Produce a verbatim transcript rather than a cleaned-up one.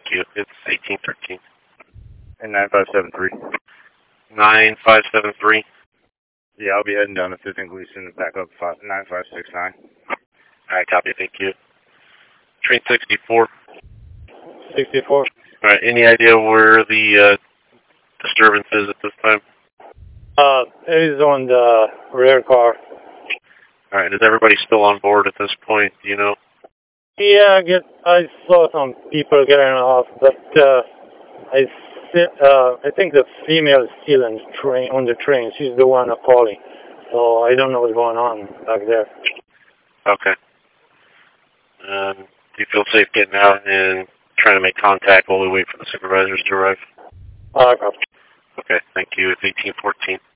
you. It's eighteen thirteen. And nine five seven three. nine five seven three. Yeah, I'll be heading down to fifth and Gleason, back up nine five six nine. Alright, copy, thank you. Train sixty-four. sixty-four. Alright, any idea where the uh, disturbance is at this time? Uh, it is on the rear car. Alright, is everybody still on board at this point, do you know? Yeah, I get, I saw some people getting off, but uh, I, uh, I think the female is still on the train. On the train, she's the one calling, so I don't know what's going on back there. Okay. Um, do you feel safe getting out and trying to make contact while we wait for the supervisors to arrive? Uh, copy. Okay, thank you. It's eighteen fourteen.